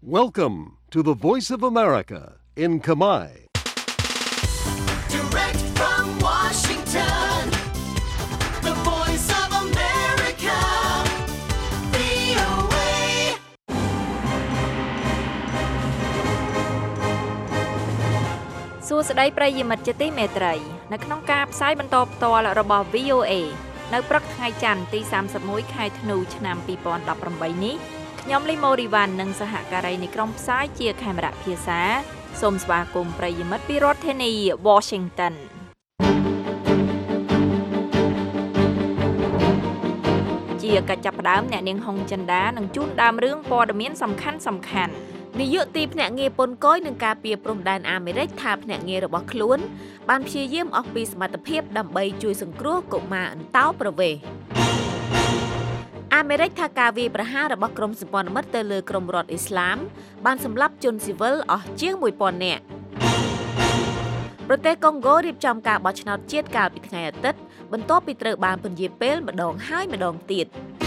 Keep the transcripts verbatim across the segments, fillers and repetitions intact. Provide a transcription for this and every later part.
Welcome to the Voice of America in Khmer. Direct from Washington, the Voice of America, វី អូ เอសួស្តីប្រិយមិត្តជាទីមេត្រីនៅក្នុងការផ្សាយបន្តផ្ទាល់របស់ វី អូ เอ នៅព្រឹកថ្ងៃច័ន្ទទីសាមសិបមួយខែធ្នូឆ្នាំពីរពាន់ដប់ប្រាំបីនេះខ្ញុំលីម៉ូរីវ៉ាន់និងសហការីនៃក្រុមផ្សាយជាខេមរៈភាសាសូមស្វាគមន៍ប្រិយមិត្តពីរដ្ឋធានី Washington ជាកិច្ចចាប់ផ្ដើមអ្នកនាងហុងចិន្តានឹងជូនដើមរឿងព័ត៌មានសំខាន់សំខាន់នាយកទីភ្នាក់ងារពន្ធកុយនឹងការពារព្រំដែនអាមេរិកថាភ្នាក់ងាររបស់ខ្លួនបានព្យាយាមអស់ពីសមត្ថភាពដើម្បីជួយសង្គ្រោះកុមារអន្តោប្រវេសន៍អាមេរិកថាការវាយប្រហាររបស់ក្រុមសម្ព័ន្ធមិត្តទៅលើក្រុមរដ្ឋអ៊ីស្លាមបានសម្លាប់ជនស៊ីវិលអស់ជាងមួយពាន់នាក់ប្រទេសកុងហ្គោរៀបចំការបោះឆ្នោតជាតិកាលពីថ្ងៃអាទិត្យបន្ទាប់ពីត្រូវបានពន្យាពេលម្ដងហើយម្ដងទៀត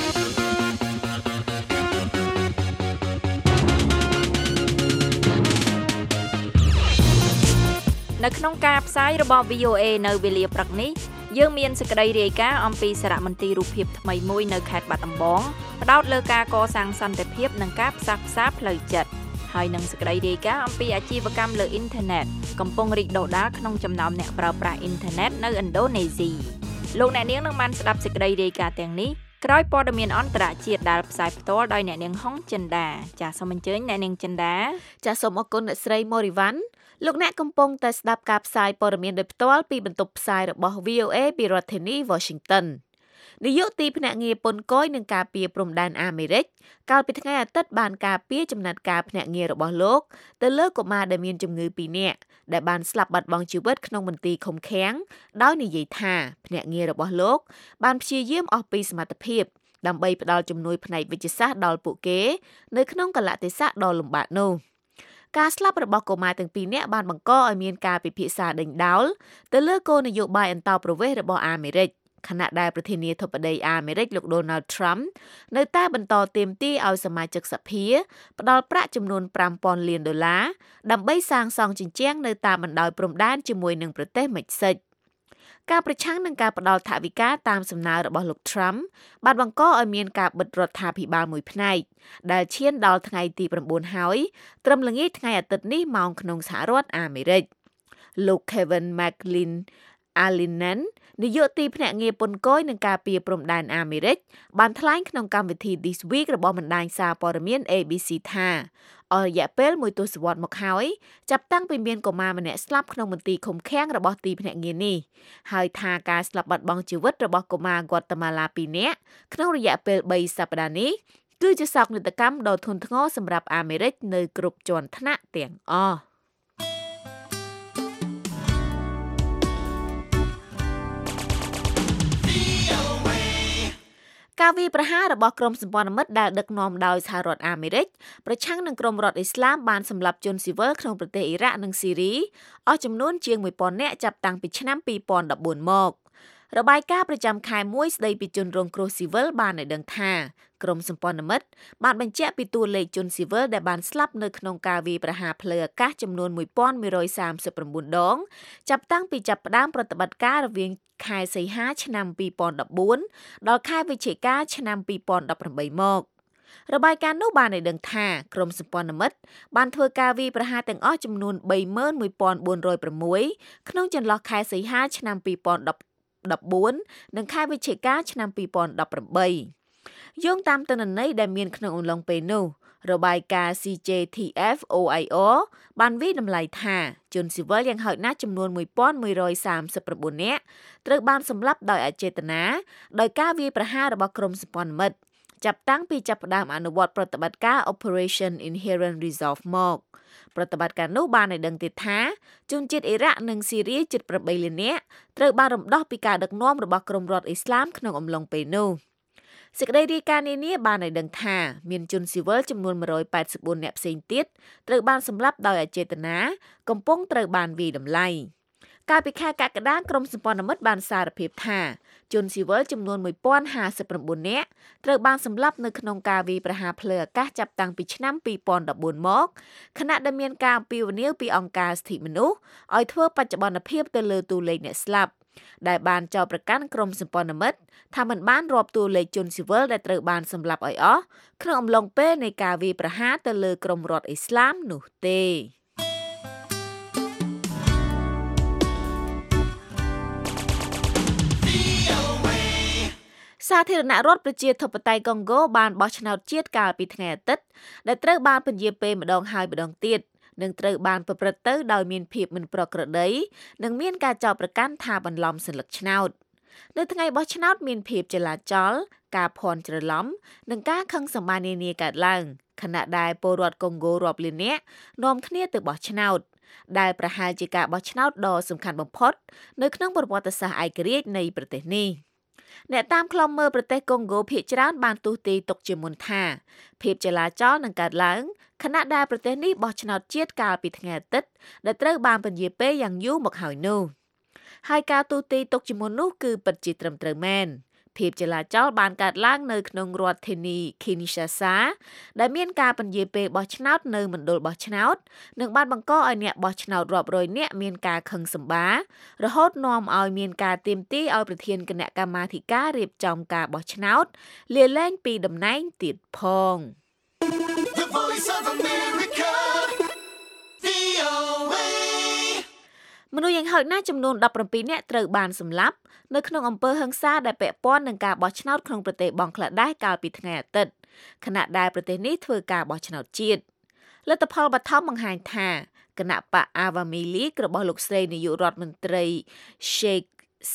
នៅក្នុងការផ្សាយរបស់ វី អូ เอ នៅវេលាព្រឹកនេះយើងមានសេចក្តីរាយការណ៍អំពីសារមន្ទីររូបភាពថ្មីមួយនៅខេត្តបាត់ដំបងផ្ដោតលើការកសាងសន្តិភាពនិងការផ្សះផ្សាផ្លូវចិត្តហើយនឹងសេចក្តីរាយការណ៍អំពីអាជីវកម្មលើអ៊ីនធឺណិតកំពុងរីកដុះដាលក្នុងចំណោមអ្នកប្រើប្រាស់អ៊ីនធឺណិតនៅឥណ្ឌូនេស៊ីលោកអ្នកនាងនឹងបានស្ដាប់សេចក្តីរាយការណ៍ទាំងនេះក្រោយព័ត៌មានអន្តរជាតិដែលផ្សាយផ្ទាល់ដោយអ្នកនាងហុងចិន្តាចាសសូមអញ្ជើញអ្នកនាងចិន្តាចាសសូមអរគុណអ្នកស្រីម៉ូរីវ៉ាន់លោកអ្នកកំពុងតែស្ដាប់ការផ្សាយព័ត៌មានដោយផ្ទាល់ពីបន្ទប់ផ្សាយរបស់ វី អូ เอ ពីរដ្ឋធានី Washington នាយកទីភ្នាក់ងារពន្ធកុយនឹងការពារព្រំដែនអាមេរិកកាលពីថ្ងៃអាទិត្យបានការពារចំណាត់ការភ្នាក់ងាររបស់លោកទៅលើកុមារដែលមានជំងឺពីរនាក់ដែលបានស្លាប់បាត់បង់ជីវិតក្នុងមន្ទីរឃុំឃាំងដោយនិយាយថាភ្នាក់ងាររបស់លោកបានព្យាយាមអស់ពីសមត្ថភាពដើម្បីផ្ដល់ជំនួយផ្នែកវិទ្យាសាស្ត្រដល់ពួកគេនៅក្នុងកលៈទេសៈដ៏លំបាកនោះការស្លាប់របស់កុមារទាំងពីរនាក់បានបង្កឲ្យមានការពិភាក្សាដេញដោលទៅលើគោលនយោបាយអន្តោប្រវេសន៍របស់អាមេរិកខណៈដែលប្រធានាធិបតីអាមេរិកលោក Donald Trump នៅតែបន្តទាមទារឲ្យសមាជិកសភាផ្ដល់ប្រាក់ចំនួនប្រាំពាន់លានដុល្លារដើម្បីសាងសង់ជញ្ជាំងនៅតាមបណ្ដោយព្រំដែនជាមួយនឹងប្រទេសមិចស៊ិកការប្រឆាំងនឹងការផ្ដល់ថវិកាតាមសំណើរបស់លោក Trump បានបង្កឲ្យមានការបិទរដ្ឋាភិបាលមួយផ្នែកដែលឈានដល់ថ្ងៃទីប្រាំបួនហើយត្រឹមល្ងាចថ្ងៃអាទិត្យនេះម៉ោងក្នុងសហរដ្ឋអាមេរិកលោក Kevin McClellan Alinen នាយកទីភ្នាក់ងារពន្ធកុយនឹងការពារព្រំដែនអាមេរិកបានថ្លែងក្នុងកម្មវិធី This Week របស់បណ្ដាញសារព័ត៌មាន เอ บี ซี ថាអស់រយៈពេលមួយទសវត្សរ៍មកហើយចាប់តាំងពីមានកុមារម្នាក់ស្លាប់ក្នុងមន្ទីរឃុំឃាំងរបស់ទីភ្នាក់ងារនេះហើយថាការស្លាប់បាត់បង់ជីវិតរបស់កុមារហ្គាត់តាម៉ាឡាពីរនាក់ក្នុងរយៈពេលបីសប្តាហ៍នេះគឺជាសោកនាដកម្មដ៏ធ្ងន់ធ្ងរសម្រាប់អាមេរិកនៅគ្រប់ជាន់ថ្នាក់ទាំងអស់ការវាយប្រហាររបស់ក្រុមសម្ព័ន្ធមិត្តដែលដឹកនាំដោយសហរដ្ឋអាមេរិកប្រឆាំងនឹងក្រុមរដ្ឋអ៊ីស្លាមបានសម្លាប់ជនស៊ីវិលក្នុងប្រទេសអ៊ីរ៉ាក់និងស៊ីរីអស់ចំនួនជាងមួយពាន់នាក់ចាប់តាំងពីឆ្នាំពីរពាន់ដប់បួនមករបាយការណ៍ប្រចាំខែមួយស្ដីពីជនរងគ្រោះស៊ីវិលបានឲ្យដឹងថាក្រុមសម្ព័ន្ធមិត្តបានបញ្ជាក់ពីតួលេខជនស៊ីវិលដែលបានស្លាប់នៅក្នុងការវាយប្រហារផ្លូវអាកាសចំនួនមួយពាន់មួយរយសាមសិបប្រាំបួនដងចាប់តាំងពីចាប់ផ្ដើមប្រតិបត្តិការរវាងខែសីហាឆ្នាំពីរពាន់ដប់បួនដល់ខែវិច្ឆិកាឆ្នាំពីរពាន់ដប់ប្រាំបីមករបាយការណ៍នោះបានឲ្យដឹងថាក្រុមសម្ព័ន្ធមិត្តបានធ្វើការវាយប្រហារទាំងអស់ចំនួនបីម៉ឺនមួយពាន់បួនរយប្រាំមួយក្នុងចន្លោះខែសីហាឆ្នាំពីរពាន់ដប់បួននិងខែវិច្ឆិកាឆ្នាំពីរពាន់ដប់ប្រាំបីយោងតាមទិន្នន័យដែលមានក្នុងអំឡុងពេលនោះរបាយការណ៍ ซี เจ ที เอฟ អូ ไอ โอ បានវិតម្លៃថាជនស៊ីវិលយ៉ាងហោចណាស់ចំនួនមួយពាន់មួយរយសាមសិបប្រាំបួននាក់ត្រូវបានសម្លាប់ដោយអចេតនាដោយការវាយប្រហាររបស់ក្រុមសម្ព័ន្ធមិត្តចាប់តាំងពីចាប់ផ្ដើមអនុវត្តប្រតិបត្តិការ Operation Inherent Resolve មកប្រតិបត្តិការនោះបានឲ្យដឹងទៀតថាជនជាតិអ៊ីរ៉ាក់និងស៊ីរីជិតប្រាំបីលាននាក់ត្រូវបានរំដោះពីការដឹកនាំរបស់ក្រុមរដ្ឋអ៊ីស្លាមក្នុងអំឡុងពេលនោះសេចក្តីរាយការណ៍នានាបានឲ្យដឹងថាមានជនស៊ីវិលចំនួនមួយរយប៉ែតសិបបួននាក់ផ្សេងទៀតត្រូវបានសម្លាប់ដោយអចេតនាកំពុងត្រូវបានវាយតម្លៃកាលពីខែកក្កដាក្រមសម្ព័ន្ធមិត្តបានសារភាពថាជនស៊ីវិលចំនួនone thousand fifty-nineនាក់ត្រូវបានសម្លាប់នៅក្នុងការវាយប្រហារភ្លើងអាកាសចាប់តាំងពីឆ្នាំtwo thousand fourteenមកខណៈដែលមានការអំពាវនាវពីអង្គការសិទ្ធិមនុស្សឲ្យធ្វើបច្ចុប្បន្នភាពទៅលើតួលេខអ្នកស្លាប់ដែលបានចោទប្រកាន់ក្រមសម្ព័ន្ធមិត្តថាមិនបានរាប់តួលេខជនស៊ីវិលដែលត្រូវបានសម្លាប់ឲ្យអស់ក្នុងអំឡុងពេលនៃការវាយប្រហារទៅលើក្រុមរដ្ឋអ៊ីស្លាមនោះទេសាធារណរដ្ឋប្រជាធិបតេយ្យកុងហ្គោបានបោះឆ្នោតជាតិកាលពីថ្ងៃអាទិត្យដែលត្រូវបានពន្យាពេលម្ដងហើយម្ដងទៀតនឹងត្រូវបានប្រព្រឹត្តទៅដោយមានភាពមិនប្រក្រតីនិងមានការចោទប្រកាន់ថាបន្លំសន្លឹកឆ្នោតនៅថ្ងៃបោះឆ្នោតមានភាពចលាចលការភ័ន្តច្រឡំនិងការខឹងសម្បារនានាកើតឡើងខណៈដែលពលរដ្ឋកុងហ្គោរាប់លាននាក់នាំគ្នាទៅបោះឆ្នោតដែលប្រហែលជាការបោះឆ្នោតដ៏សំខាន់បំផុតនៅក្នុងប្រវត្តិសាស្ត្រឯករាជ្យនៃប្រទេសនេះអ្នកតាមខ្លំមើលប្រទេសកុងហ្គោភាគច្រើនបានទស្សន៍ទាយទុកជាមុនថាភាពចលាចលនឹងកើតឡើងខណៈដែលប្រទេសនេះបោះឆ្នោតជាតិកាលពីថ្ងៃអាទិត្យដែលត្រូវបានពន្យាពេលយ៉ាងយូរមកហើយនោះហើយការទស្សន៍ទាយទុកជាមុននោះគឺពិតជាត្រឹមត្រូវមែនភាពចលាចលបានកើតឡើងនៅក្នុងរដ្ឋធានី Kinshasa ដែលមានការពន្យាពេលបោះឆ្នោតនៅមណ្ឌលបោះឆ្នោតនិងបានបង្កឲ្យអ្នកបោះឆ្នោតរាប់រយនាក់មានការខឹងសម្បាររហូតនាំឲ្យមានការទាមទារឲ្យប្រធានគណៈកម្មាធិការរៀបចំការបោះឆ្នោតលាលែងពីតំណែងទៀតផង The Voice of America, V O A មនុស្សយ៉ាងហោចណាស់ចំនួនseventeenនាក់ត្រូវបានសម្លាប់នៅក្នុងអំពើហិង្សាដែលពាក់ព័ន្ធនឹងការបោះឆ្នោតក្នុងប្រទេសបង់ក្លាដេសកាលពីថ្ងៃអាទិត្យខណៈដែលប្រទេសនេះធ្វើការបោះឆ្នោតជាតិលទ្ធផលបឋមបង្ហាញថាគណៈបក Awami League របស់លោកស្រីនាយករដ្ឋមន្ត្រី Sheikh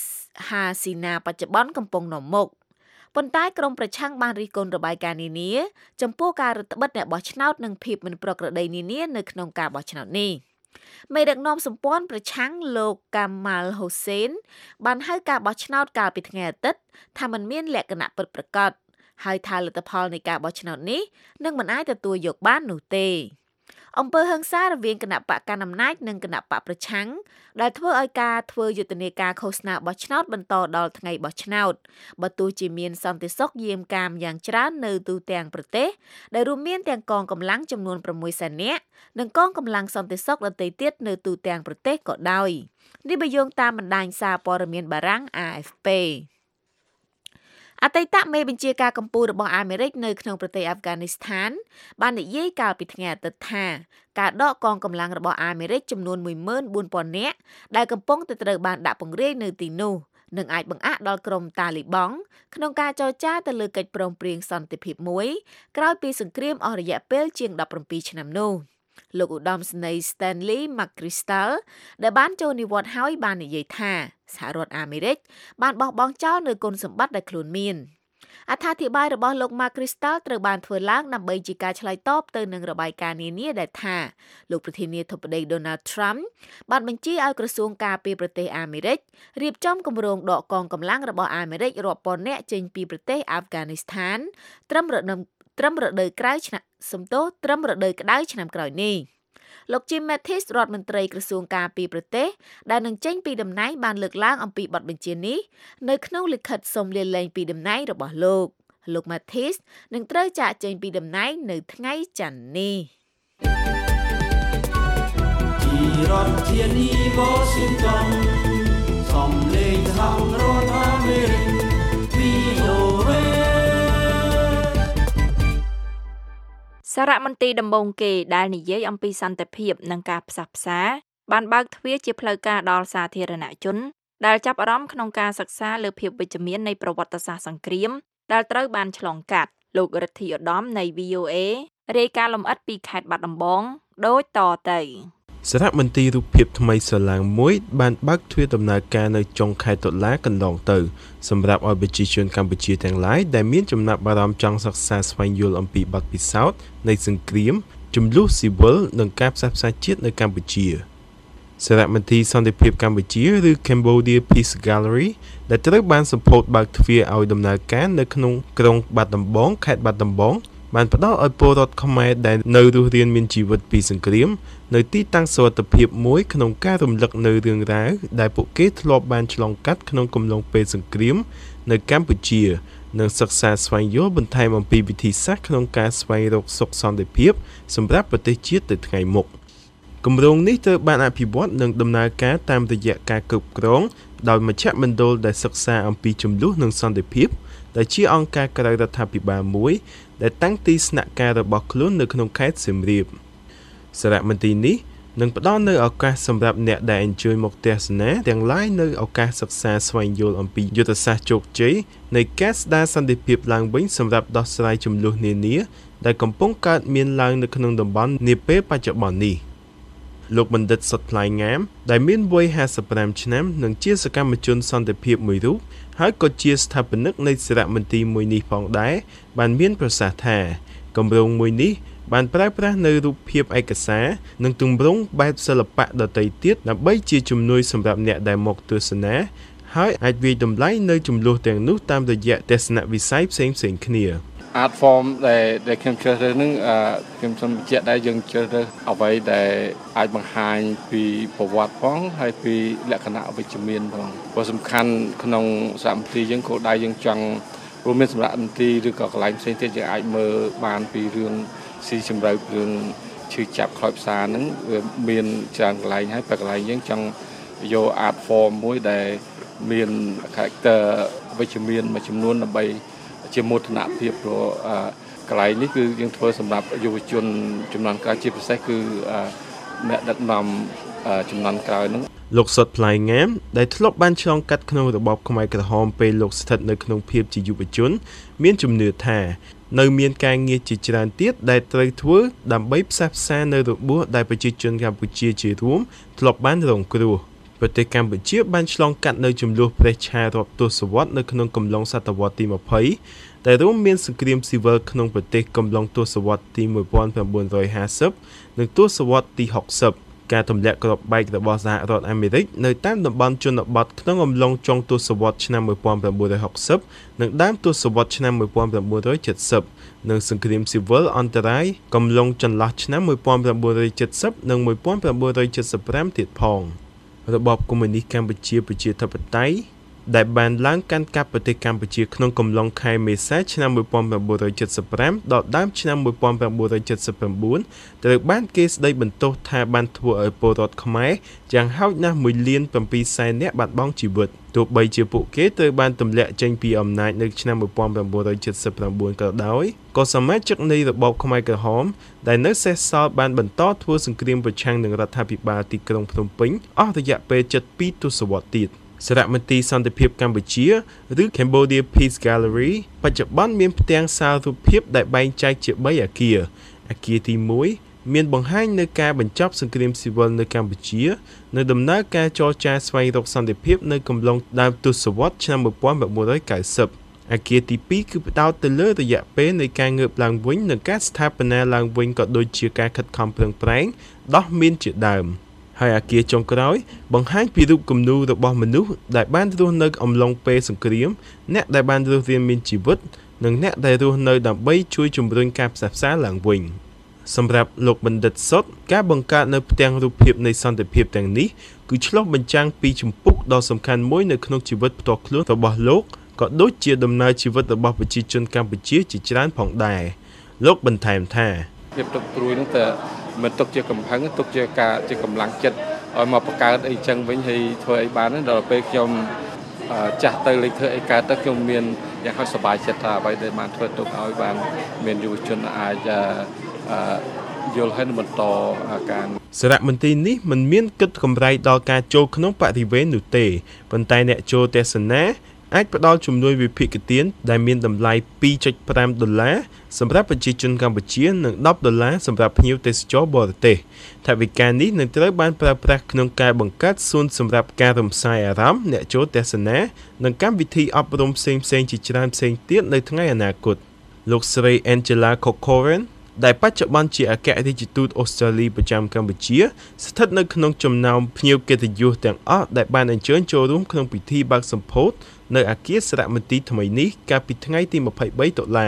Hasina បច្ចុប្បន្នកំពុងនាំមុខប៉ុន្តែក្រុមប្រឆាំងបានរិះគន់របាយការណ៍នានាចំពោះការរឹតបន្តឹងអ្នកបោះឆ្នោតនិងភាពមិនប្រក្រតីនានានៅក្នុងការបោះឆ្នោតនេះមេដឹកនាំសម្ព័ន្ធប្រឆាំងលោកកាម៉ាល់ហូសេនបានហៅការបោះឆ្នោតកាលពីថ្ងៃអាទិត្យថាมันមានលក្ខណៈពិតប្រាកដហើយថាលទ្ធផលនៃការបោះឆ្នោតនេះនឹងមិនអាចទទួលយកបាននោះទេអំពើហិង្សារវាងគណៈបកកណ្ដាលអំណាចនិងគណៈបកប្រឆាំងដែលធ្វើឲ្យការធ្វើយុទ្ធនាការឃោសនាបោះឆ្នោតបន្តដល់ថ្ងៃបោះឆ្នោតបើទោះជាមានសន្តិសុខយាមកាមយ៉ាងច្រើននៅទូទាំងប្រទេសដែលរួមមានទាំងកងកម្លាំងចំនួនsixសែននាក់និងកងកម្លាំងសន្តិសុខដទៃទៀតនៅទូទាំងប្រទេសក៏ដោយនេះបើយោងតាមបណ្ដាញសារព័ត៌មានបារាំង A F Pអតីតមេបញ្ជាការកម្ពុជារបស់អាមេរិកនៅក្នុងប្រទេសអាហ្វហ្គានីស្ថានបាននិយាយកាលពីថ្ងៃអាទិត្យថាការដកកងកម្លាំងរបស់អាមេរិកចំនួនone thousand four hundredនាក់ដែលកំពុងតែត្រូវបានដាក់ពង្រាយនៅទីនោះនឹងអាចបង្អាក់ដល់ក្រុមតាលីបង់ក្នុងការចរចាទៅលើកិច្ចព្រមព្រៀងសន្តិភាពមួយក្រោយពីសង្គ្រាមអស់រយៈពេលជាងseventeenឆ្នាំនោះលោកឧត្តមសេនីយ៍ Stanley McChrystal ដែលបានចូលនិវត្តន៍ហើយបាននិយាយថាសហរដ្ឋអាមេរិកបានបោះបង់ចោលនូវគុណសម្បត្តិដែលខ្លួនមានអត្ថាធិប្បាយរបស់លោក McChrystal ត្រូវបានធ្វើឡើងដើម្បីជាការឆ្លើយតបទៅនឹងរបាយការណ៍នានាដែលថាលោកប្រធានាធិបតី Donald Trump បានបញ្ជាឲ្យក្រសួងការពារប្រទេសអាមេរិករៀបចំគម្រោងដកកងកម្លាំងរបស់អាមេរិករាប់ពាន់នាក់ចេញពីប្រទេសអាហ្វហ្គានីស្ថានត្រឹមរដូវត្រឹមរដូវក្រោយឆ្នាំសំទោសត្រឹមរដូវក្តៅឆ្នាំក្រោយនេះលោក Jim Mattis រដ្ឋមន្ត្រីក្រសួងការពារប្រទេសដែលនឹងចេញពីតំណែងបានលើកឡើងអំពីបទបញ្ជានេះនៅក្នុងលិខិតសុំលាលែងពីតំណែងរបស់លោកលោក Mattis នឹងត្រូវចាកចេញពីតំណែងនៅថ្ងៃច័ន្ទនេះពីរដ្ឋធានី Washington សំឡេងសហរដ្ឋអាមេរិក V O A សារមន្ត្រីដំបងគេដែលនិយាយអំពីសន្តិភាពនិងការផ្សះផ្សាបានបើកទ្វារជាផ្លូវការដល់សាធារណជនដែលចាប់អារម្មណ៍ក្នុងការសិក្សាលើភាពវិជ្ជមាននៃប្រវត្តិសាស្ត្រសង្គ្រាមដែលត្រូវបានឆ្លងកាត់លោករដ្ឋាភិបាលនៃ V O A រាយការណ៍លម្អិតពីខេត្តបាត់ដំបងដូចតទៅសារមន្ត្រីរូបភាពថ្មីស្រឡាងមួយបានបើកទ្វារដំណើរការនៅចុងខែតុលាកន្លងទៅសម្រាប់ឲ្យប្រជាជនកម្ពុជាទាំងឡាយដែលមានចំណាប់អារម្មណ៍ចង់សិក្សាស្វែងយល់អំពីបទពិសោធន៍នៃសង្គ្រាមជម្លោះស៊ីវិលនិងការផ្សះផ្សាជាតិនៅកម្ពុជាសារមន្ត្រីសន្តិភាពកម្ពុជាឬ Cambodia Peace Gallery ដែលត្រូវបានសម្ពោធបើកទ្វារឲ្យដំណើរការនៅក្នុងក្រុងបាត់ដំបងខេត្តបាត់ដំបងបានផ្ដល់ឲ្យពលរដ្ឋខ្មែរដែលនៅរស់រានមានជីវិតពីសង្គ្រាមនៅទីតាំងសុវត្ថិភាពមួយក្នុងការរំលឹកនៅរឿងរ៉ាវដែលពួកគេធ្លាប់បានឆ្លងកាត់ក្នុងកំឡុងពេលសង្គ្រាមនៅកម្ពុជានិងសិក្សាស្វែងយល់បន្ថែមអំពីវិធីសាស្ត្រក្នុងការស្វែងរកសុខសន្តិភាពសម្រាប់ប្រទេសជាតិទៅថ្ងៃមុខគម្រោងនេះត្រូវបានអភិវឌ្ឍនិងដំណើរការតាមរយៈការគ្រប់គ្រងដោយមជ្ឈមណ្ឌលដែលសិក្សាអំពីចំនួននិងសន្តិភាពដែលជាអង្គការក្រៅរដ្ឋាភិបាលមួយដែលតាំងទីស្នាក់ការរបស់ខ្លួននៅក្នុងខេត្តសៀមរាបសារមន្ទីរនេះនឹងផ្ដល់នូវឱកាសសម្រាប់អ្នកដែលអញ្ជើញមកទស្សនាទាំងឡាយនៅឱកាសសិក្សាស្វែងយល់អំពីយុទ្ធសាស្ត្រជោគជ័យនៃការស្ដារសន្តិភាពឡើងវិញសម្រាប់ដោះស្រាយជម្លោះនានាដែលកំពុងកើតមានឡើងនៅក្នុងតំបន់នាពេលបច្ចុប្បន្ននេះលោកបណ្ឌិតសុតថ្លៃងាមដែលមានវ័យห้าสิบห้าឆ្នាំនិងជាសកម្មជនសន្តិភាពមួយរូបហើយក៏ជាស្ថាបនិកនៃសារមន្ទីរមួយនេះផងដែរបានមានប្រសាសន៍ថាគម្រោងមួយនេះបានប្រើប្រាស់នៅរូបភាពឯកសារនិងទម្រង់បែបសិល្បៈដទៃទៀតដើម្បីជាជំនួយសម្រាប់អ្នកដែលមកទស្សនាហើយអាចវាយតម្លៃនៅចំនួនទាំងនោះតាមរយៈទស្សនវិស័យផ្សេងៗគ្នា Art form ដែលដែលខ្ញុំជ្រើសរើសនឹងខ្ញុំសូមបញ្ជាក់ដែរយើងជ្រើសរើសអ្វីដែលអាចបង្ហាញពីប្រវត្តិផងហើយពីលក្ខណៈវិជ្ជមានផងព្រោះសំខាន់ក្នុងសារមន្ទីរយើងគោលដៅយើងចង់រួមមានសម្រាប់មន្ទីរឬក៏កន្លែងផ្សេងទៀតយើងអាចមើលបានពីរឿងស៊ីជម្រៅរឿងឈឺចាប់ខ្លោចផ្សារហ្នឹងវាមានច្រើនកន្លែងហើយតែកន្លែងយើងចង់យក art form មួយដែលមាន character វិជ្ជមានមួយចំនួនដើម្បីជាមោទនភាពព្រោះកន្លែងនេះគឺយើងធ្វើសម្រាប់យុវជនចំនួនក្រោយជាពិសេសគឺអ្នកដឹកនាំចំនួនក្រោយហ្នឹងលោកសុតថ្លៃងាមដែលធ្លាប់បានឆ្លងកាត់ក្នុងរបបខ្មែរក្រហមពេលលោកស្ថិតនៅក្នុងភាពជាយុវជនមានជំនឿថានៅមានការងារជាច្រើនទៀតដែលត្រូវធ្វើដើម្បីផ្សះផ្សានៅរបួសដែលប្រជាជនកម្ពុជាជារួមធ្លាប់បានរងគ្រោះប្រទេសកម្ពុជាបានឆ្លងកាត់នៅចំនួនប្រេះឆារាប់ទសវត្សរ៍នៅក្នុងកំឡុងសតវត្សទីยี่สิบដែលរួមមានសង្គ្រាមស៊ីវិលក្នុងប្រទេសកំឡុងទសវត្សទីnineteen fiftyនិងទសវត្សទីsixtyការទម្លាក់គ្រាប់បែករបស់សហរដ្ឋអាមេរិកនៅតាមតំបន់ជនបទក្នុងអំឡុងចុងទសវត្សឆ្នាំnineteen sixtyនិងដើមទសវត្សឆ្នាំnineteen seventyនិងសង្គ្រាមស៊ីវិលអន្តរាយកំឡុងចន្លោះឆ្នាំnineteen seventyនិងnineteen seventy-fiveទៀតផងរបបកុម្មុយនីសកម្ពុជាប្រជាធិបតេយ្យដែលបានឡើងកាន់កាប់ប្រទេសកម្ពុជាក្នុងកំឡុងខែមេសាឆ្នាំnineteen seventy-fiveដល់ដើមឆ្នាំnineteen seventy-nineត្រូវបានគេស្ដីបន្ទោសថាបានធ្វើឲ្យពលរដ្ឋខ្មែរយ៉ាងហោចណាស់oneលានsevenសែននាក់បាត់បង់ជីវិតទោះបីជាពួកគេត្រូវបានទម្លាក់ចេញពីអំណាចនៅឆ្នាំnineteen seventy-nineក៏ដោយក៏សមាជិកនៃរបបខ្មែរក្រហមដែលនៅសេសសល់បានបន្តធ្វើសង្គ្រាមប្រឆាំងនឹងរដ្ឋាភិបាលទីក្រុងភ្នំពេញអស់រយៈពេលseventy-twoទសវត្សរណ៍ទៀតសារមន្ទីរសន្តិភាពកម្ពុជាឬ Cambodia Peace Gallery បច្ចុប្បន្នមានផ្ទាំងសាររូបភាពដែលបែងចែកជាthreeអគារអគារទីoneមានបង្ហាញនៅការបញ្ចប់សង្គ្រាមស៊ីវិលនៅកម្ពុជានៅដំណើរការចរចាស្វែងរកសន្តិភាពនៅកំឡុងដើមទសវត្សរ៍ឆ្នាំnineteen ninetyអគារទីtwoគឺផ្ដោតទៅលើរយៈពេលនៃការងើបឡើងវិញនិងការស្ថាបនាឡើងវិញក៏ដូចជាការខិតខំប្រឹងប្រែងដោះមានជាដើមហើយអគារចុងក្រោយបង្ហាញពីរូបគំនូររបស់មនុស្សដែលបានរស់នៅអំឡុងពេលសង្គ្រាមអ្នកដែលបានរស់រានមានជីវិតនិងអ្នកដែលរស់នៅដើម្បីជួយជំរុញការផ្សះផ្សាឡើងវិញសម្រាប់លោកបណ្ឌិតសុតការបង្កើតនៅផ្ទាំងរូបភាពនៃសន្តិភាពទាំងនេះគឺឆ្លុះបញ្ចាំងពីជំពូកដ៏សំខាន់មួយនៅក្នុងជីវិតផ្ទាល់ខ្លួនរបស់លោកក៏ដូចជាដំណើរជីវិតរបស់ប្រជាជនកម្ពុជាជាច្រើនផងដែរលោកបន្ថែមថាភាពទុកព្រួយនោះតែមិនទុកជាកំហឹងទុកជាការជាកម្លាំងចិត្តឲ្យមកបង្កើតអីចឹងវិញហើយធ្វើអីបានដល់ពេលខ្ញុំចាស់ទៅលេខធ្វើអីកើតទៅខ្ញុំមានយ៉ាងហោចសប្បាយចិត្តថាអ្វីដែលបានធ្វើទុកឲ្យបានមានយុវជនអាចយល់ហើយបន្តការសារមន្ទីរនេះមិនមានគិតកម្រៃដល់ការចូលក្នុងបរិវេណនោះទេប៉ុន្តែអ្នកចូលទស្សនាអាចផ្ដល់ជំនួយវិភាគទានដែលមានតម្លៃtwo point fiveដុល្លារសម្រាប់ប្រជាជនកម្ពុជានិងtenដុល្លារសម្រាប់ភ្ញៀវទេសចរបរទេសថវិកានេះនឹងត្រូវបានប្រើប្រាស់ក្នុងការបង្កើតសួនសម្រាប់ការរំសាយអារម្មណ៍អ្នកចូលទស្សនានិងកម្មវិធីអប់រំផ្សេងៗជាច្រើនផ្សេងទៀតនៅថ្ងៃអនាគតលោកស្រី Angela Corcoran ដែលបច្ចុប្បន្នជាអគ្គរដ្ឋទូតអូស្ត្រាលីប្រចាំកម្ពុជាស្ថិតនៅក្នុងចំណោមភ្ញៀវកិត្តិយសទាំងអស់ដែលបានអញ្ជើញចូលរួមក្នុងពិធីបើកសម្ពោធនៅអគារសារមន្ទីរថ្មីនេះកាលពីថ្ងៃទីtwenty-threeតុលា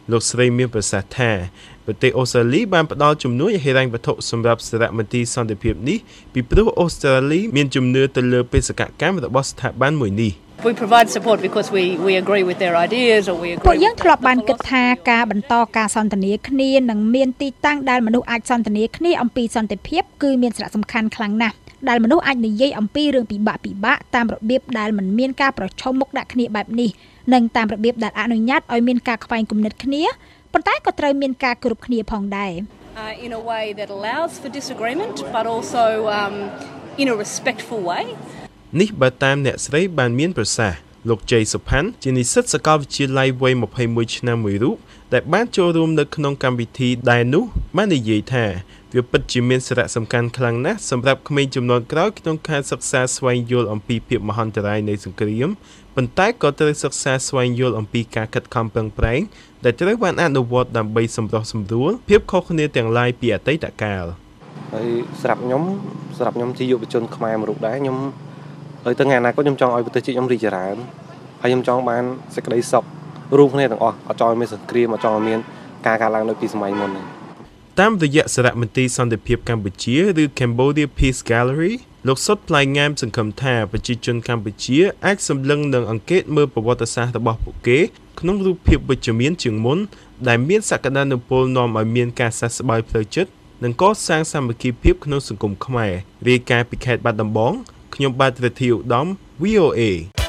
លោកស្រីមានប្រសាសន៍ថាប្រទេសអូស្ត្រាលីបានផ្ដល់ជំនួយហិរញ្ញវត្ថុសម្រាប់សារមន្ទីរសន្តិភាពនេះពីព្រោះអូស្ត្រាលីមានជំនឿទៅលើបេសកកម្មរបស់ស្ថាប័នមួយនេះ We provide support because we we agree with their ideas or we agree ពួកយើងធ្លាប់បានគិតថាការបន្តការសន្ទនាគ្នានិងមានទីតាំងដែលមនុស្សអាចសន្ទនាគ្នាអំពីសន្តិភាពគឺមានសារៈសំខាន់ខ្លាំងណាស់ដែលមនុស្សអាចនិយាយអំពីរឿងពិបាកពិបាកតាមរបៀបដែលមិនមានការប្រឈមមុខដាក់គ្នាបែបនេះនិងតាមរបៀបដែលអនុញ្ញាតឲ្យមានការខ្វែងគំនិតគ្នាប៉ុន្តែក៏ត្រូវមានការគោរពគ្នាផងដែរ in a way that allows for disagreement but also um in a respectful way នេះបើតាមអ្នកស្រីបានមានប្រសាសន៍លោកជ័យសុផាន់ជានិស្សិតសាកលវិទ្យាល័យវ័យម្ភៃមួយឆ្នាំមួយរូបដែលបានចូលរួមនៅក្នុងកម្មវិធីដែលនោះបាននិយាយថាវាពិតជាមានសារៈសំខាន់ខ្លាំងណាស់សម្រាប់ក្មេងជំនាន់ក្រោយក្នុងការសិក្សាស្វែងយល់អំពីភាពមហន្តរាយនៃសង្គ្រាមប៉ុន្តែក៏ត្រូវសិក្សាស្វែងយល់អំពីការខិតខំប្រឹងប្រែងដែលត្រូវបានអនុវត្តដើម្បីសម្រុះសម្រួលភាពខុសគ្នាទាំងឡាយពីអតីតកាលហើយសម្រាប់ខ្ញុំសម្រាប់ខ្ញុំជាយុវជនខ្មែរមួយរូបដែរខ្ញុំហើយទៅថ្ងៃអនាគតខ្ញុំចង់ឲ្យប្រទេសជាតិខ្ញុំរីកចម្រើនហើយខ្ញុំចង់បានសេចក្តីសុខរួមគ្នាទាំងអស់អត់ចង់ឲ្យមានសង្គ្រាមអត់ចង់ឲ្យមានការកើតឡើងនៅពីសម័យមុននេះតាមរយៈសារមន្ទីរសន្តិភាពកម្ពុជាឬ Cambodia Peace Gallery លោកសុតផ្លែងងាមសង្ឃឹមថាប្រជាជនកម្ពុជាអាចសម្លឹងនឹងអង្កេតមើលប្រវត្តិសាស្ត្ររបស់ពួកគេក្នុងរូបភាពវិជ្ជមានជាងមុនដែលមានសក្តានុពលនាំឲ្យមានការសះស្បើយផ្លូវចិត្តនិងកសាងសាមគ្គីភាពក្នុងសង្គមខ្មែររាយការណ៍ពីខេត្តបាត់ដំបងខ្ញុំបាទទ្រធីឧត្តម វី អូ เอ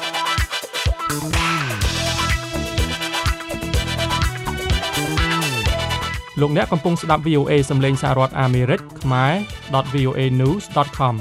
លោកអ្នកកំពុងស្ដាប់ វី អូ เอ សំឡេងសហរដ្ឋអាមេរិកខ្មែរ ដត វី អូ เอ news ដត com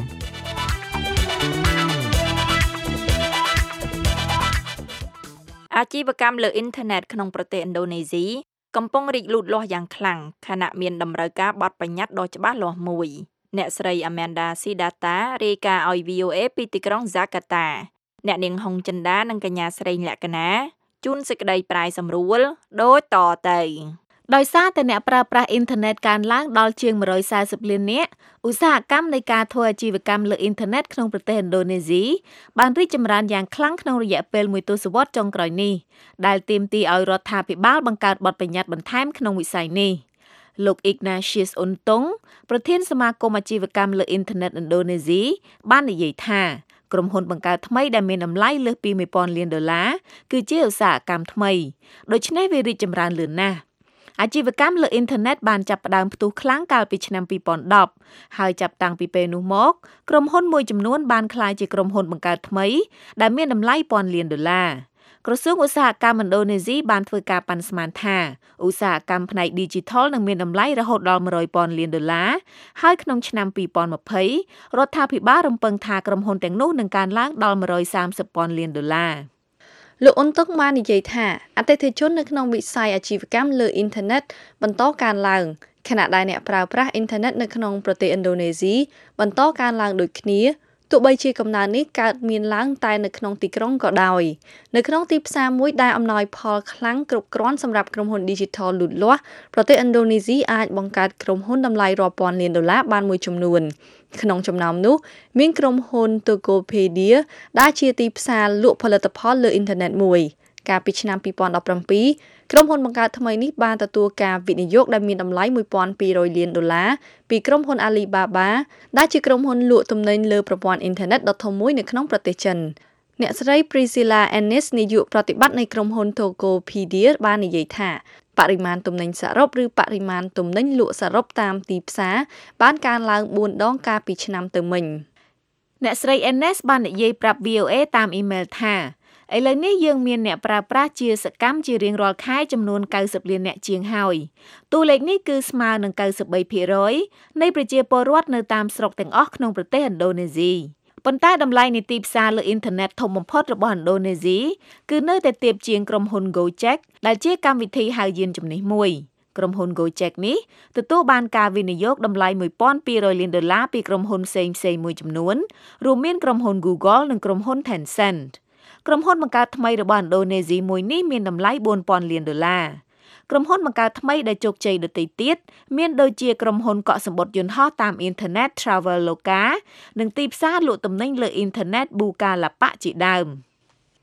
អាជីវកម្មលើអ៊ីនធឺណិតក្នុងប្រទេសឥណ្ឌូនេស៊ីកំពុងរីកលូតលាស់យ៉ាងខ្លាំងខណៈមានតម្រូវការបទបញ្ញត្តិដ៏ច្បាស់លាស់មួយអ្នកស្រី Amanda Sidata រាយការណ៍ឲ្យ វី អូ เอ ពីទីក្រុង Jakarta អ្នកនាងហុងចិន្តានិងកញ្ញាស្រីលក្ខណាជូនសេចក្តីប្រាយសម្រួលដូចតទៅដោយសារតែអ្នកប្រើប្រាស់អ៊ីនធឺណិតកើនឡើងដល់ជាងone hundred fortyលាននាក់ឧស្សាហកម្មនៃការធ្វើអាជីវកម្មលើអ៊ីនធឺណិតក្នុងប្រទេសឥណ្ឌូនេស៊ីបានរីកចម្រើនយ៉ាងខ្លាំងក្នុងរយៈពេលមួយទសវត្សរ៍ចុងក្រោយនេះដែលទាមទារឲ្យរដ្ឋាភិបាលបង្កើតបទបញ្ញត្តិបន្ថែមក្នុងវិស័យនេះលោក Ignatius Untung ប្រធានសមាគមអាជីវកម្មលើអ៊ីនធឺណិតឥណ្ឌូនេស៊ីបាននិយាយថាក្រុមហ៊ុនបង្កើតថ្មីដែលមានតម្លៃលើសពីone thousandលានដុល្លារគឺជាឧស្សាហកម្មថ្មីដូច្នេះវារីកចម្រើនលឿនណាស់អាជីវកម្មលើអ៊ីនធឺណិតបានចាប់ផ្ដើមផ្ទុះខ្លាំងកាលពីឆ្នាំtwo thousand tenហើយចាប់តាំងពីពេលនោះមកក្រុមហ៊ុនមួយចំនួនបានក្លាយជាក្រុមហ៊ុនបង្កើតថ្មីដែលមានតម្លៃពាន់លានដុល្លារក្រសួងឧស្សាហកម្មឥណ្ឌូនេស៊ីបានធ្វើការប៉ាន់ស្មានថាឧស្សាហកម្មផ្នែក Digital នឹងមានតម្លៃរហូតដល់one hundredពាន់លានដុល្លារហើយក្នុងឆ្នាំtwo thousand twentyរដ្ឋាភិបាលរំពឹងថាក្រុមហ៊ុនទាំងនោះនឹងកើនឡើងដល់one hundred thirtyពាន់លានដុល្លារលោកអ៊ុនតុកបាននិយាយថាអតិថិជននៅក្នុងវិស័យអាជីវកម្មលើអ៊ីនធឺណិតបន្តកើនឡើងខណៈដែលអ្នកប្រើប្រាស់អ៊ីនធឺណិតនៅក្នុងប្រទេសឥណ្ឌូនេស៊ីបន្តកើនឡើងដូចគ្នាទោះបីជាកំណើននេះកើតមានឡើងតែនៅក្នុងទីក្រុងក៏ដោយនៅក្នុងទីផ្សារមួយដែលអំណោយផលខ្លាំងគ្រប់គ្រាន់សម្រាប់ក្រុមហ៊ុន Digital លូតលាស់ប្រទេសឥណ្ឌូនេស៊ីអាចបង្កើតក្រុមហ៊ុនតម្លៃរាប់ពាន់លានដុល្លារបានមួយចំនួនក្នុងចំណោមនោះមានក្រុមហ៊ុន Tokopedia ដែលជាទីផ្សារលក់ផលិតផលលើអ៊ីនធឺណិតមួយកាលពីឆ្នាំtwo thousand seventeenក្រុមហ៊ុនបង្កើតថ្មីនេះបានទទួលការវិនិយោគដែលមានតម្លៃone thousand two hundredលានដុល្លារពីក្រុមហ៊ុន Alibaba ដែលជាក្រុមហ៊ុនលក់ទំនិញលើប្រព័ន្ធអ៊ីនធឺណិតដ៏ធំមួយនៅក្នុងប្រទេសចិនអ្នកស្រី Priscilla Ennis នាយកប្រតិបត្តិនៃក្រុមហ៊ុន Tokopedia បាននិយាយថាបរិមាណទំនិញសរុបឬបរិមាណទំនិញលក់សរុបតាមទីផ្សារបានកើនឡើងfourដងកាលពីឆ្នាំទៅមិញអ្នកស្រី Ennis បាននិយាយប្រាប់ វី អូ เอ តាមអ៊ីមែលថាឥឡូវនេះយើងមានអ្នកប្រើប្រាស់ជាសកម្មជារៀងរាល់ខែចំនួនninetyលានអ្នកជាងហើយតួលេខនេះគឺស្មើនឹងninety-three percentនៃប្រជាពលរដ្ឋនៅតាមស្រុកទាំងអស់ក្នុងប្រទេសឥណ្ឌូនេស៊ីប៉ុន្តែតម្លៃនៃទីផ្សារលើអ៊ីនធឺណិតធំបំផុតរបស់ឥណ្ឌូនេស៊ីគឺនៅតែទាបជាងក្រុមហ៊ុន Gojek ដែលជាកម្មវិធីហៅយានជំនិះមួយក្រុមហ៊ុន Gojek នេះទទួលបានការវិនិយោគតម្លៃone thousand two hundredលានដុល្លារពីក្រុមហ៊ុនផ្សេងៗមួយចំនួនរួមមានក្រុមហ៊ុន Google និងក្រុមហ៊ុន Tencentក្រុមហ៊ុនបង្កើតថ្មីរបស់ឥណ្ឌូនេស៊ីមួយនេះមានតម្លៃfour thousandលានដុល្លារក្រុមហ៊ុនបង្កើតថ្មីដែលជោគជ័យដទៃទៀតមានដូចជាក្រុមហ៊ុនកក់សំបុត្រយន្តហោះតាមអ៊ីនធឺណិត Traveloka និងទីផ្សារលក់ទំនិញលើអ៊ីនធឺណិត Bukalapak ជាដើម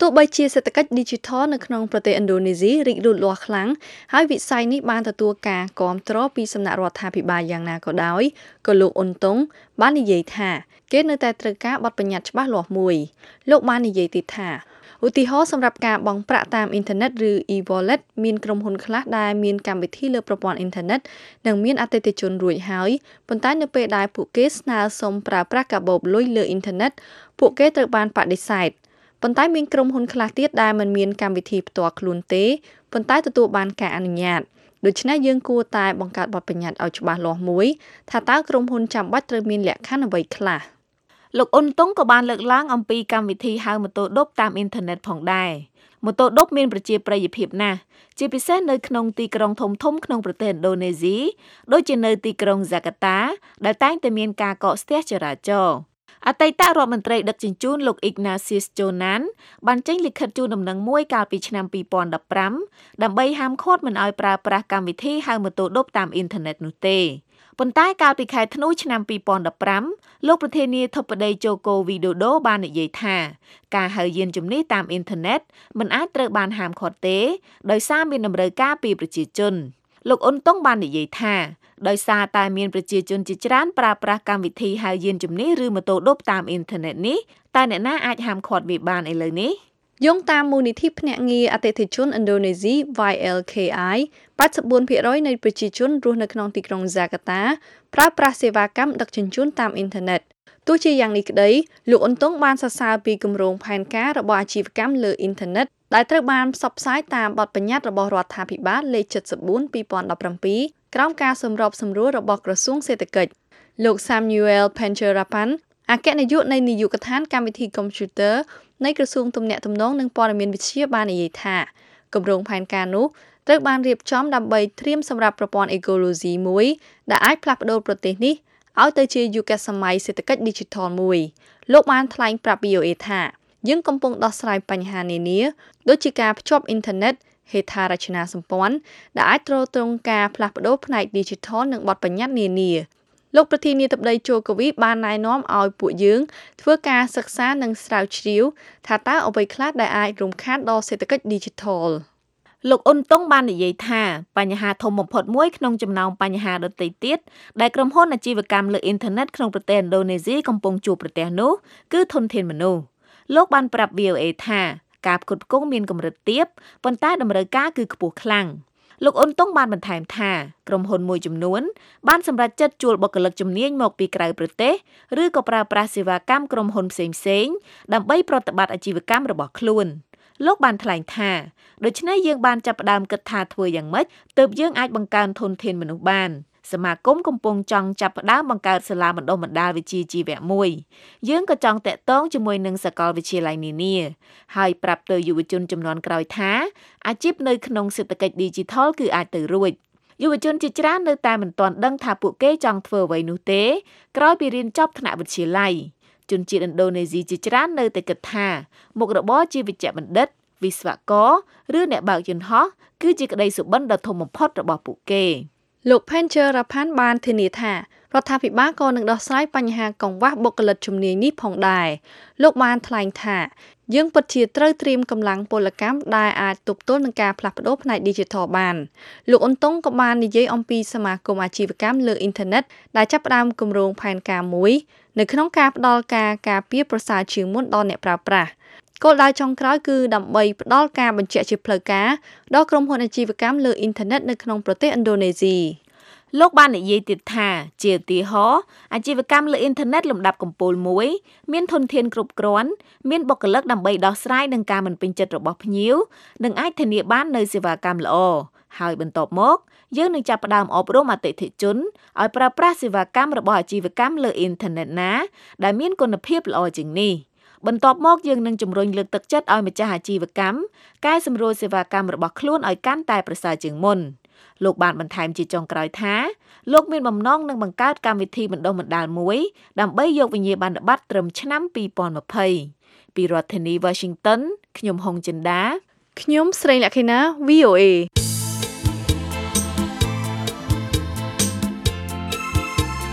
ទោះបីជាសេដ្ឋកិច្ច Digital នៅក្នុងប្រទេសឥណ្ឌូនេស៊ីរីកលូតលាស់ខ្លាំងហើយវិស័យនេះបានទទួលការគាំទ្រពីសំណាក់រដ្ឋាភិបាលយ៉ាងណាក៏ដោយក៏លោកអ៊ុនតុងបាននិយាយថាគេនៅតែត្រូវការបទបញ្ញត្តិច្បាស់លាស់មួយលោកបាននិយាយទៀតថាឧទាហរណ៍សម្រាប់ការបង់ប្រាក់តាមអ៊ីនធឺណិតឬ e-wallet មានក្រុមហ៊ុនខ្លះដែលមានកម្មវិធីលើប្រព័ន្ធអ៊ីនធឺណិតនិងមានអតិថិជនរួចហើយប៉ុន្តែនៅពេលដែលពួកគេស្នើសុំប្រើប្រាស់កាបូបលុយលើអ៊ីនធឺណិតពួកគេត្រូវបានបដិសេធប៉ុន្តែមានក្រុមហ៊ុនខ្លះទៀតដែលមិនមានកម្មវិធីផ្ទាល់ខ្លួនទេប៉ុន្តែទទួលបានការអនុញ្ញាតដូច្នេះយើងគួរតែបង្កើតបទបញ្ញត្តិឲ្យច្បាស់លាស់មួយថាតើក្រុមហ៊ុនចាំបាច់ត្រូវមានលក្ខខណ្ឌអ្វីខ្លះលោកអ៊ុនតុងក៏បានលើកឡើងអំពីកម្មវិធីហៅម៉ូតូឌុបតាមអ៊ីនធឺណិតផងដែរម៉ូតូឌុបមានប្រជាប្រិយភាពណាស់ជាពិសេសនៅក្នុងទីក្រុងធំៗក្នុងប្រទេសឥណ្ឌូនេស៊ីដូចជានៅទីក្រុងហ្សាកាតាដែលតែងតែមានការកកស្ទះចរាចរណ៍អតីតរដ្ឋមន្ត្រីដឹកជញ្ជូនលោក Ignatius Jonan បានចេញលិខិតជូនដំណឹងមួយកាលពីឆ្នាំពីរពាន់ដប់ប្រាំដើម្បីហាមឃាត់មិនឲ្យប្រើប្រាស់កម្មវិធីហៅម៉ូតូឌុបតាមអ៊ីនធឺណិតនោះទេប៉ុន្តែកាលពីខែធ្នូឆ្នាំពីរពាន់ដប់ប្រាំលោកប្រធានាធិបតីជូកូវីដូដូបាននិយាយថាការហៅយានជំនិះតាមអ៊ីនធឺណិតមិនអាចត្រូវបានហាមឃាត់ទេដោយសារមានតម្រូវការពីប្រជាជនលោកអ៊ុនតុងបាននិយាយថាដោយសារតែមានប្រជាជនជាច្រើនប្រើប្រាស់កម្មវិធីហៅយានជំនិះឬម៉ូតូឌុបតាមអ៊ីនធឺណិតនេះតែអ្នកណាអាចហាមឃាត់វាបានឥឡូវនេះយោងតាមមូលនិធិភ្នាក់ងារអតិថិជនឥណ្ឌូនេស៊ី Y L K I 八十四ភាគរយ នៃប្រជាជនរស់នៅក្នុងទីក្រុងហ្សាកាតាប្រើប្រាស់សេវាកម្មដឹកជញ្ជូនតាមអ៊ីនធឺណិតទោះជាយ៉ាងនេះក្តីលោកអ៊ុនតុងបានសរសើរពីគម្រោងផែនការរបស់អាជីវកម្មលើអ៊ីនធឺណិតដែលត្រូវបានផ្សព្វផ្សាយតាមបទបញ្ញត្តិរបស់រដ្ឋាភិបាលលេខ เจ็ดสิบสี่ ពីរពាន់ដប់ប្រាំពីរ ក្រោមការសម្របសម្រួលរបស់ក្រសួងសេដ្ឋកិច្ចលោក Samuel Pencherapan អគ្គនាយកនៃនាយកដ្ឋានកម្មវិធីកុំព្យូទ័រនៃក្រសួងទំនាក់ទំនងនិងព័ត៌មានវិទ្យាបាននិយាយថាគម្រោងផែនការនោះត្រូវបានរៀបចំដើម្បីត្រៀមសម្រាប់ប្រព័ន្ធអេកូឡូស៊ីមួយដែលអាចផ្លាស់ប្ដូរប្រទេសនេះឲ្យទៅជាយុគសម័យសេដ្ឋកិច្ច Digital មួយលោកបានថ្លែងប្រាប់ V O A ថាយើងកំពុងដោះស្រាយបញ្ហានានាដូចជាការភ្ជាប់អ៊ីនធឺណិតហេដ្ឋារចនាសម្ព័ន្ធដែលអាចទ្រទ្រង់ការផ្លាស់ប្ដូរផ្នែក Digital និងបទបញ្ញត្តិនានាលោកប្រធានាធិបតីជូកូវីបានណែនាំឲ្យពួកយើងធ្វើការសិក្សានិងស្រាវជ្រាវថាតើអ្វីខ្លះដែលអាចរំខានដល់សេដ្ឋកិច្ច Digital លោកអ៊ុនតុងបាននិយាយថាបញ្ហាធំបំផុតមួយក្នុងចំណោមបញ្ហាដទៃទៀតដែលក្រុមហ៊ុនអាជីវកម្មលើអ៊ីនធឺណិតក្នុងប្រទេសឥណ្ឌូនេស៊ីកំពុងជួបប្រទះនោះគឺធនធានមនុស្សលោកបានប្រាប់ V O A ថាការផ្គត់ផ្គង់មានកម្រិតទាបប៉ុន្តែតម្រូវការគឺខ្ពស់ខ្លាំងលោកអ៊ុនតុងបានបន្ថែមថាក្រុមហ៊ុនមួយចំនួនបានសម្រេចចិត្តជួលបុគ្គលិកជំនាញមកពីក្រៅប្រទេសឬក៏ប្រើប្រាស់សេវាកម្មក្រុមហ៊ុនផ្សេងៗដើម្បីប្រតិបត្តិអាជីវកម្មរបស់ខ្លួនលោកបានថ្លែងថាដូច្នេះយើងបានចាប់ផ្ដើមគិតថាធ្វើយ៉ាងម៉េចទើបយើងអាចបង្កើនធនធានមនុស្សបានសមាគមកំពុងចង់ចាប់ផ្ដើមបង្កើតសាលាបណ្ដុះបណ្ដាលវិជ្ជាជីវៈមួយយើងក៏ចង់តាក់ទងជាមួយនឹងសាកលវិទ្យាល័យនានាហើយប្រាប់ទៅយុវជនជំនាន់ក្រោយថាអាជីពនៅក្នុងសេដ្ឋកិច្ច Digital គឺអាចទៅរួចយុវជនជាច្រើននៅតែមិនទាន់ដឹងថាពួកគេចង់ធ្វើអ្វីនោះទេក្រោយពីរៀនចប់ថ្នាក់វិទ្យាល័យជនជាតិឥណ្ឌូនេស៊ីជាច្រើននៅតែគិតថាមុខរបរជាវិជ្ជបណ្ឌិតវិស្វករឬអ្នកបើកយន្តហោះគឺជាក្តីសុបិនដ៏ធំបំផុតរបស់ពួកគេលោក Pencherapan បានធានាថារដ្ឋាភិបាលក៏នឹងដោះស្រាយបញ្ហាកង្វះបុគ្គលិកជំនាញនេះផងដែរលោកបានថ្លែងថាយើងពិតជាត្រូវត្រៀមកម្លាំងពលកម្មដែលអាចទប់ទល់នឹងការផ្លាស់ប្ដូរផ្នែក Digital បានលោកអ៊ុនតុងក៏បាននិយាយអំពីសមាគមអាជីវកម្មលើអ៊ីនធឺណិតដែលចាប់ផ្ដើមគម្រោងផែនការមួយនៅក្នុងការផ្ដល់ការការពារប្រសើរជាងមុនដល់អ្នកប្រើប្រាស់គោលដៅចុងក្រោយគឺដើម្បីផ្ដល់ការបញ្ជាក់ជាផ្លូវការដល់ក្រុមហ៊ុនអាជីវកម្មលើអ៊ីនធឺណិតនៅក្នុងប្រទេសឥណ្ឌូនេស៊ីលោកបាននិយាយទៀតថាជាឧទាហរណ៍អាជីវកម្មលើអ៊ីនធឺណិតលំដាប់កំពូលមួយមានធនធានគ្រប់គ្រាន់មានបុគ្គលិកដើម្បីដោះស្រាយនឹងការមិនពេញចិត្តរបស់ភ្ញៀវនិងអាចធានាបាននូវសេវាកម្មល្អហើយបន្ទាប់មកយើងនឹងចាប់ផ្ដើមអប់រំអតិថិជនឲ្យប្រើប្រាស់សេវាកម្មរបស់អាជីវកម្មលើអ៊ីនធឺណិតណាដែលមានគុណភាពល្អជាងនេះបន្ទាប់មកយើងនឹងជំរុញលើកទឹកចិត្តឲ្យម្ចាស់អាជីវកម្មកែសម្រួលសេវាកម្មរបស់ខ្លួនឲ្យកាន់តែប្រសើរជាងមុនលោកបានបន្ថែមជាចុងក្រោយថាលោកមានបំណងនឹងបង្កើតកម្មវិធីបណ្ដុះបណ្ដាលមួយដើម្បីយកវិញ្ញាបនបត្រត្រឹមឆ្នាំពីរពាន់ยี่สิบពីរដ្ឋធានី Washington ខ្ញុំហុងចិន្តាខ្ញុំស្រីលក្ខិណា V O A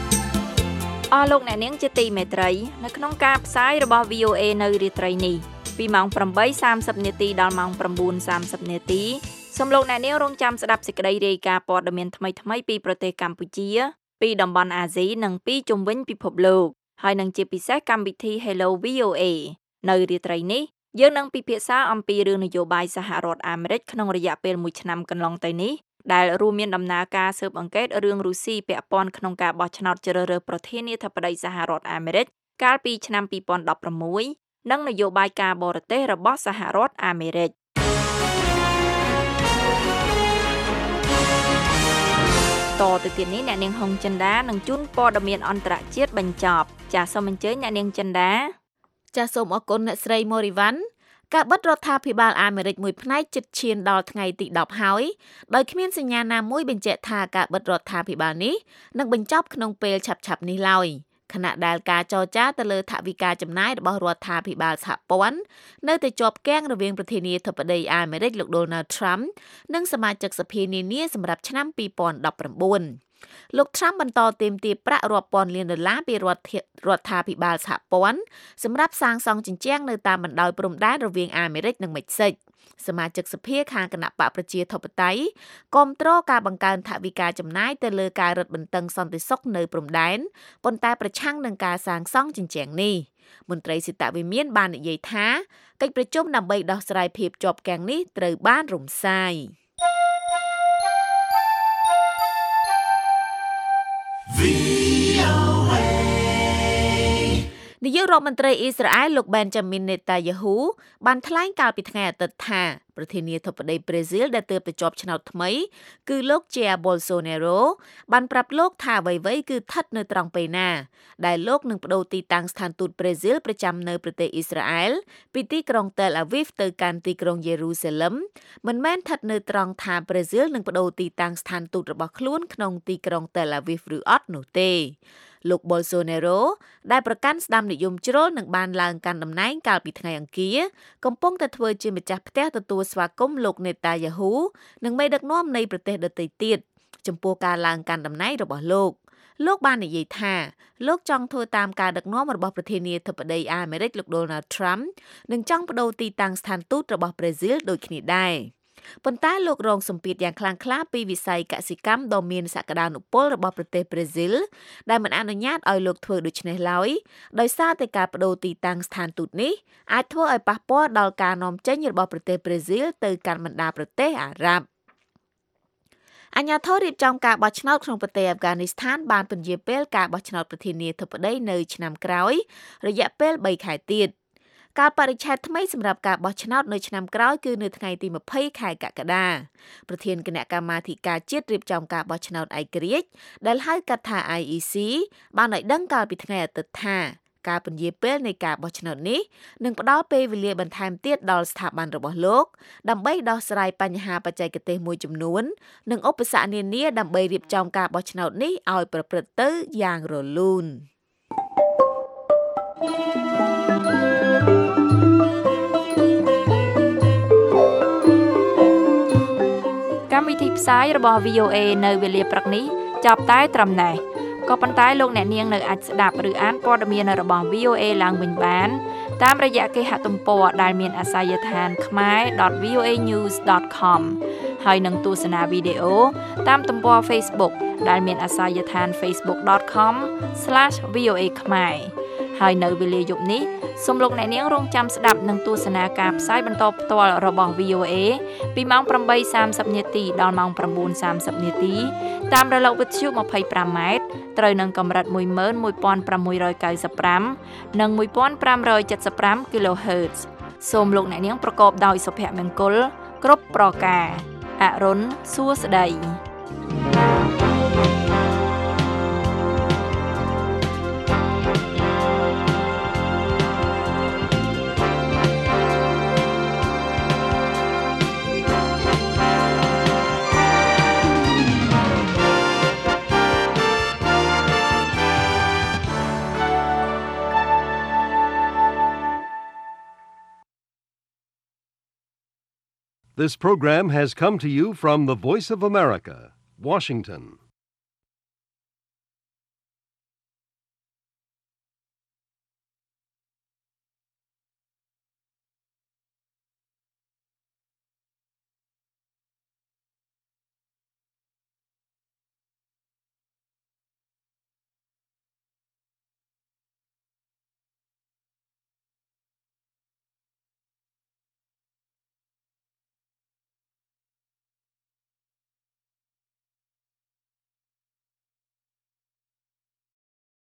អស់លោកអ្នកនាងជាទីមេត្រីនៅក្នុងការផ្សាយរបស់ V O A នៅរាត្រីនេះពីម៉ោង ប្រាំបីសាមសិប នាទីដល់ម៉ោង ប្រាំបួនសាមសិប នាទីសូមលោកអ្នកនាងរងចាំស្ដាប់សេចក្តីរាយការណ៍ព័ត៌មានថ្មីៗពីប្រទេសកម្ពុជាពីតំបន់អាស៊ីនិងពីជុំវិញពិភពលោកហើយនឹងជាពិសេសកម្មវិធី Hello វី អូ เอ នៅរាត្រីនេះយើងនឹងពិភាក្សាអំពីរឿងនយោបាយសហរដ្ឋអាមេរិកក្នុងរយៈពេលមួយឆ្នាំកន្លងទៅនេះដែលរួមមានដំណើរការស៊ើបអង្កេតរឿងរុស្ស៊ីពាក់ព័ន្ធក្នុងការបោះឆ្នោតជ្រើសរើសប្រធានាធិបតីសហរដ្ឋអាមេរិកកាលពីឆ្នាំពីរពាន់ដប់ប្រាំមួយនិងនយោបាយការបរទេសរបស់សហរដ្ឋអាមេរិកតទៅទៀតនេះអ្នកនាងហុងចិន្តានឹងជូនព័ត៌មានអន្តរជាតិបញ្ចប់ចាសសូមអញ្ជើញអ្នកនាងចិន្តាចាសសូមអរគុណអ្នកស្រីម៉ូរីវ៉ាន់ការបិទរដ្ឋាភិបាលអាមេរិកមួយផ្នែកជិតឈានដល់ថ្ងៃទីដប់ហើយដោយគ្មានសញ្ញាណាមួយបញ្ជាក់ថាការបិទរដ្ឋាភិបាលនេះនឹងបញ្ចប់ក្នុងពេលឆាប់ៗនេះឡើយខណៈដែលការចរចាទៅលើថវិកាចំណាយរបស់រដ្ឋាភិបាលសហព័ន្ធនៅតែជាប់គាំងរវាងប្រធានាធិបតីអាមេរិកលោក Donald Trump និងសមាជិកសភានានាសម្រាប់ឆ្នាំពីរពាន់ដប់ប្រាំបួនលោក Trump បន្តទាមទារប្រាក់រាប់ពាន់លានដុល្លារពីរដ្ឋរដ្ឋាភិបាលសហព័ន្ធសម្រាប់សាងសង់ជញ្ជាំងនៅតាមបណ្ដោយព្រំដែនរវាងអាមេរិកនិងមិចស៊ិកសមាជិកសភាខាងគណៈបកប្រជាធិបតេយ្យគាំទ្រការបង្កើនថវិកាចំណាយទៅលើការរឹតបន្តឹងសន្តិសុខនៅព្រំដែនប៉ុន្តែប្រឆាំងនឹងការសាងសង់ជញ្ជាំងនេះមន្ត្រីសិតវិមានបាននិយាយថាកិច្ចប្រជុំដើម្បីដោះស្រាយភាពជាប់គាំងនេះត្រូវបានរំសាយនាយករដ្ឋមន្ត្រីអ៊ីស្រាអែលលោក Benjamin Netanyahu បានថ្លែងកាលពីថ្ងៃអាទិត្យថាប្រធានាធិបតីប្រេស៊ីលដែលទើបតែជាប់ឆ្នោតថ្មីគឺលោក Jair Bolsonaro បានប្រាប់លោកថាអ្វីៗគឺស្ថិតនៅត្រង់ពេលណាដែលលោកនឹងបដូរទីតាំងស្ថានទូតប្រេស៊ីលប្រចាំនៅប្រទេសអ៊ីស្រាអែលពីទីក្រុង Tel Aviv ទៅកាន់ទីក្រុង Jerusalem មិនមែនស្ថិតនៅត្រង់ថាប្រេស៊ីលនឹងបដូរទីតាំងស្ថានទូតរបស់ខ្លួនក្នុងទីក្រុង Tel Aviv ឬអត់នោះទេលោក Bolsonaro ដែលប្រកាន់ស្ដាំនិយមជ្រុលនឹងបានឡើងកាន់តំណែងកាលពីថ្ងៃអង្គារកំពុងតែធ្វើជាម្ចាស់ផ្ទះទទួលស្វាគមន៍លោក Netanyahu និងមេដឹកនាំនៃប្រទេសដទៃទៀតចំពោះការឡើងកាន់តំណែងរបស់លោកលោកបាននិយាយថាលោកចង់ធ្វើតាមការដឹកនាំរបស់ប្រធានាធិបតីអាមេរិកលោក Donald Trump និងចង់បដូរទីតាំងស្ថានទូតរបស់ប្រេស៊ីលដូចគ្នាដែរប៉ុន្តែលោករងសម្ពាធយ៉ាងខ្លាំងក្លាពីវិស័យកសិកម្មដ៏មានសក្តានុពលរបស់ប្រទេសប្រេស៊ីលដែលមិនអនុញ្ញាតឲ្យលោកធ្វើដូច្នេះឡើយដោយសារតែការបដូរទីតាំងស្ថានទូតនេះអាចធ្វើឲ្យប៉ះពាល់ដល់ការនាំចេញរបស់ប្រទេសប្រេស៊ីលទៅកាន់បណ្ដាប្រទេសអារ៉ាប់អាញាធររៀបចំការបោះឆ្នោតក្នុងប្រទេសអាហ្វហ្គានីស្ថានបានពន្យាពេលការបោះឆ្នោតប្រធានាធិបតីនៅឆ្នាំក្រោយរយៈពេលបីខែទៀតកាលបរិច្ឆេទថ្មីសម្រាប់ការបោះឆ្នោតនៅឆ្នាំក្រោយគឺនៅថ្ងៃទីម្ភៃខែកក្កដាប្រធានគណៈកម្មាធិការជាតិរៀបចំការបោះឆ្នោតឯករាជ្យដែលហៅកាត់ថា I E C បានឲ្យដឹងកាលពីថ្ងៃអាទិត្យថាការពន្យាពេលនៃការបោះឆ្នោតនេះនឹងផ្ដល់ពេលវេលាបន្ថែមទៀតដល់ស្ថាប័នរបស់លោកដើម្បីដោះស្រាយបញ្ហាបច្ចេកទេសមួយចំនួននិងឧបសគ្គនានាដើម្បីរៀបចំការបោះឆ្នោតនេះឲ្យប្រព្រឹត្តទៅយ៉ាងរលូនកម្មវិធីផ្សាយរបស់ វី អូ เอ នៅវេលាព្រឹកនេះចប់តែត្រឹមណេះក៏ប៉ុន្តែលោកអ្នកនាងនៅអាចស្ដាប់ឬអានព័ត៌មានរបស់ វី អូ เอ ឡើងវិញបានតាមរយៈគេហទំព័រដែលមានអាសយដ្ឋាន khmer dot v o a news dot com ហើយនឹងទស្សនាវីដេអូតាមទំព័រ Facebook ដែលមានអាសយដ្ឋាន facebook dot com slash v o a khmer ហើយនៅវេលាយប់នេះសូមលោកអ្នកនាងរងចាំស្ដាប់នឹងទស្សនាការផ្សាយបន្តផ្ទាល់របស់ វី អូ เอ ពីម៉ោងប្រាំបីសាមសិប នាទីដល់ម៉ោងប្រាំបួនសាមសិប នាទីតាមរលកវិទ្យុម្ភៃប្រាំម៉ែត្រត្រូវនឹងកម្រិតមួយម៉ឺនមួយពាន់ប្រាំមួយរយកៅសិបប្រាំនិងមួយពាន់ប្រាំរយចិតសិបប្រាំ kilohertz សូមលោកអ្នកនាងប្រកបដោយសុភមង្គលគ្រប់ប្រការអរុនសួស្តី This program has come to you from the Voice of America, Washington.